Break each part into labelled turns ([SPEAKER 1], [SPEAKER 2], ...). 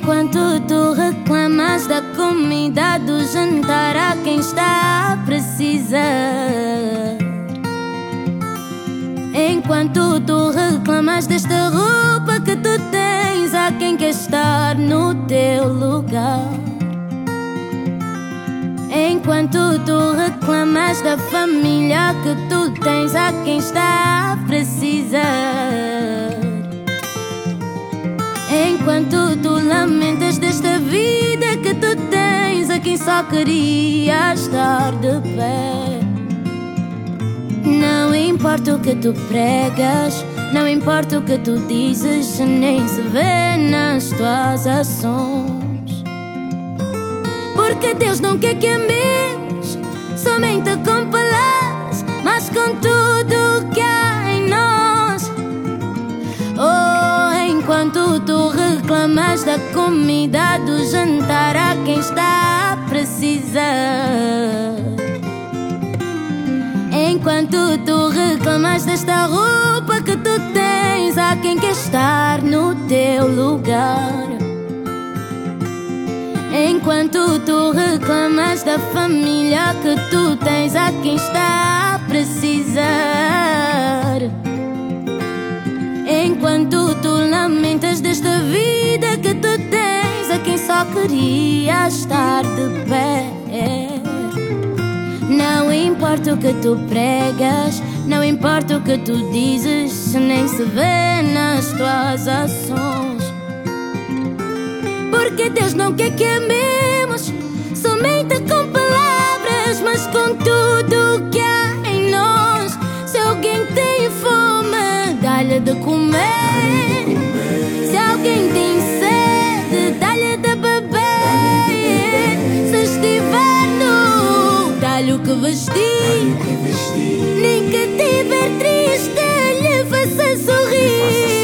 [SPEAKER 1] Enquanto tu reclamas da comida, do jantar a quem está a precisar. Enquanto tu reclamas desta roupa que tu tens, há quem quer estar no teu lugar. Enquanto tu reclamas da família que tu tens, há quem está a precisar. Enquanto tu lamentas desta vida que tu tens, há quem só queria estar de pé. Não importa o que tu pregas, não importa o que tu dizes, nem se vê nas tuas ações. Porque Deus não quer que amemos somente com palavras, mas com tudo que há em nós. Oh, enquanto tu reclamas da comida, do jantar a quem está a precisar. Enquanto tu reclamas desta roupa que tu tens, há quem quer estar no teu lugar. Enquanto tu reclamas da família que tu tens, há quem está a precisar. Enquanto tu lamentas desta vida que tu tens, há quem só queria estar de pé. Não importa o que tu pregas, não importa o que tu dizes, nem se vê nas tuas ações. Porque Deus não quer que amemos somente com palavras, mas com tudo que há em nós. Se alguém tem fome, dá-lhe de comer. Se alguém tem sede, dá-lhe de beber. Se estiver nu, dá-lhe o que vestir. Nem que estiver triste, lhe faça sorrir.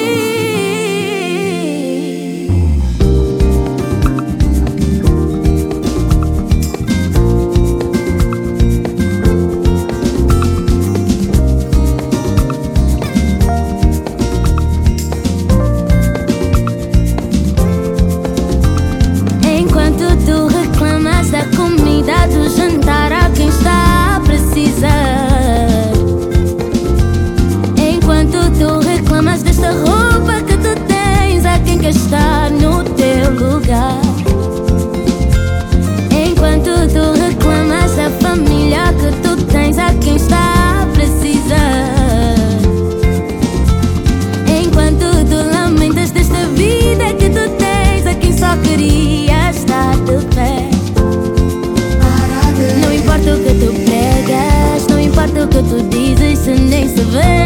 [SPEAKER 1] Da comida, do jantar a quem está a precisar. Enquanto tu reclamas desta roupa que tu tens, há quem quer estar no teu lugar. Enquanto tu reclamas da família que tu tens, há quem está a precisar. Enquanto tu lamentas desta vida que tu tens, há quem só queria estar de pé. Não importa o que tu pregas, não importa o que tu dizes, se nem se vê